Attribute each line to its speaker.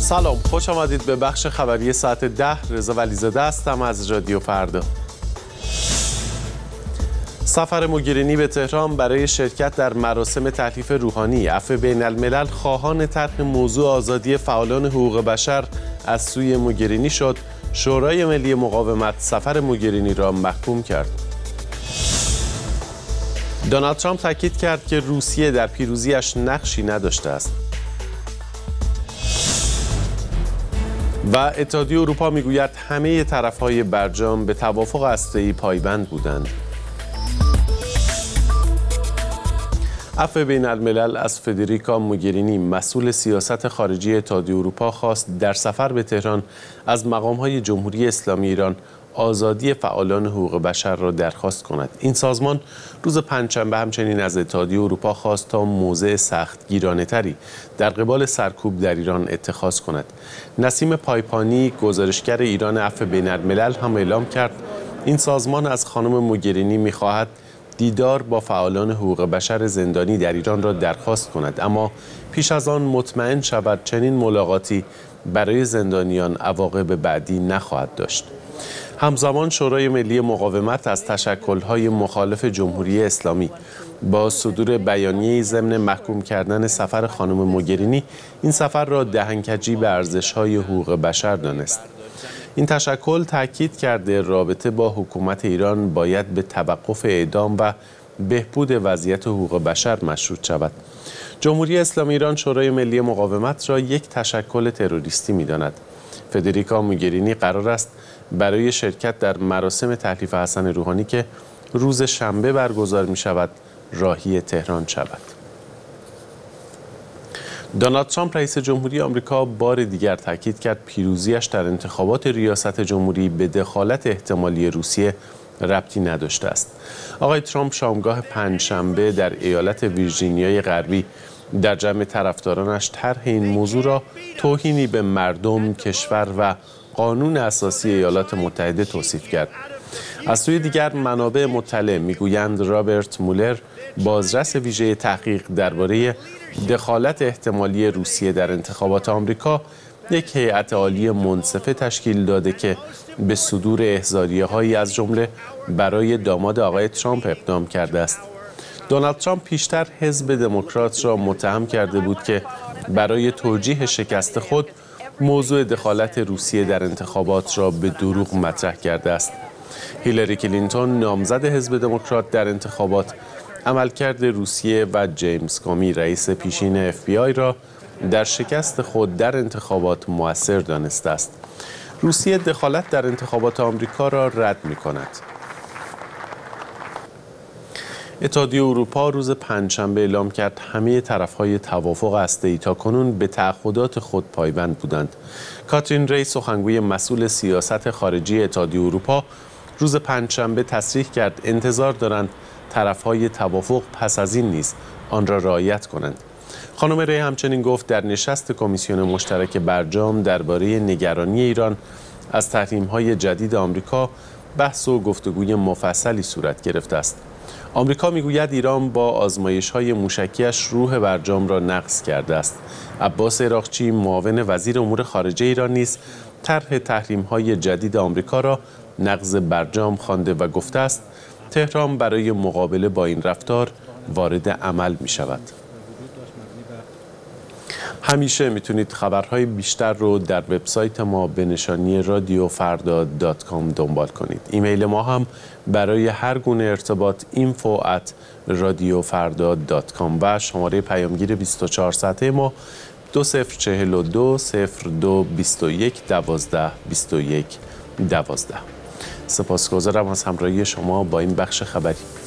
Speaker 1: سلام، خوش آمدید به بخش خبری ساعت 10. رضا ولیزاده هستم از رادیو فردا. سفر موگرینی به تهران برای شرکت در مراسم تحلیف روحانی عفو بین الملل خواهان طرح موضوع آزادی فعالان حقوق بشر از سوی موگرینی شد. شورای ملی مقاومت سفر موگرینی را محکوم کرد. دونالد ترامپ تاکید کرد که روسیه در پیروزیش نقشی نداشته است. و اتحادیه اروپا میگوید همه طرف‌های برجام به توافق هسته‌ای پایبند بودند. عفو بین الملل از فدریکا موگرینی مسئول سیاست خارجی اتحادیه اروپا خواست در سفر به تهران از مقام‌های جمهوری اسلامی ایران آزادی فعالان حقوق بشر را درخواست کند. این سازمان روز پنجشنبه همچنین از اتحادیه اروپا خواست تا موضع سختگیرانه‌تری در قبال سرکوب در ایران اتخاذ کند. نسیم پایپانی، گزارشگر ایران عفو بین الملل هم اعلام کرد این سازمان از خانم موگرینی می‌خواهد دیدار با فعالان حقوق بشر زندانی در ایران را درخواست کند، اما پیش از آن مطمئن شود چنین ملاقاتی برای زندانیان عواقب بعدی نخواهد داشت. همزمان شورای ملی مقاومت از تشکل‌های مخالف جمهوری اسلامی با صدور بیانیه‌ای ضمن محکوم کردن سفر خانم موگرینی این سفر را دهنکجی به ارزش‌های حقوق بشر دانست. این تشکل تاکید کرده رابطه با حکومت ایران باید به توقف اعدام و بهبود وضعیت حقوق بشر مشروط شود. جمهوری اسلامی ایران شورای ملی مقاومت را یک تشکل تروریستی می‌داند. فدریکا موگرینی قرار است برای شرکت در مراسم تحلیف حسن روحانی که روز شنبه برگزار می شود راهی تهران شود. دونالد ترامپ رئیس جمهوری آمریکا بار دیگر تاکید کرد پیروزیش در انتخابات ریاست جمهوری به دخالت احتمالی روسیه ربطی نداشته است. آقای ترامپ شامگاه پنجشنبه در ایالت ویرجینیای غربی در جمع طرفدارانش طرح این موضوع را توهینی به مردم، کشور و قانون اساسی ایالات متحده توصیف کرد. از سوی دیگر منابع مطلع میگویند رابرت مولر، بازرس ویژه تحقیق درباره دخالت احتمالی روسیه در انتخابات آمریکا، یک هیئت عالی منصفه تشکیل داده که به صدور احضاریه‌هایی از جمله برای داماد آقای ترامپ اقدام کرده است. دونالد ترامپ پیشتر حزب دموکرات را متهم کرده بود که برای توجیه شکست خود موضوع دخالت روسیه در انتخابات را به دروغ مطرح کرده است. هیلاری کلینتون نامزد حزب دموکرات در انتخابات عملکرد روسیه و جیمز کامی رئیس پیشین FBI را در شکست خود در انتخابات مؤثر دانسته است. روسیه دخالت در انتخابات آمریکا را رد می‌کند. اتحادیه اروپا روز پنجشنبه اعلام کرد همه طرف‌های توافق هسته‌ای تاکنون به تعهدات خود پایبند بودند. کاترین ری، سخنگوی مسئول سیاست خارجی اتحادیه اروپا، روز پنجشنبه تصریح کرد انتظار دارند طرف‌های توافق پس از این نیز آن را رعایت کنند. خانم ری همچنین گفت در نشست کمیسیون مشترک برجام درباره نگرانی ایران از تحریم‌های جدید آمریکا بحث و گفتگوی مفصلی صورت گرفته است. آمریکا میگوید ایران با آزمایش‌های موشکیش روح برجام را نقض کرده است. عباس عراقچی، معاون وزیر امور خارجه ایران نیز طرح تحریم‌های جدید آمریکا را نقض برجام خوانده و گفته است تهران برای مقابله با این رفتار وارد عمل می‌شود. همیشه میتونید خبرهای بیشتر رو در وبسایت ما به نشانی radiofarda.com دنبال کنید. ایمیل ما هم برای هر گونه ارتباط info@radiofarda.com و شماره پیامگیر 24 ساعته ما 2042 02 21 12 21 12. سپاسگزارم از همراهی شما با این بخش خبری.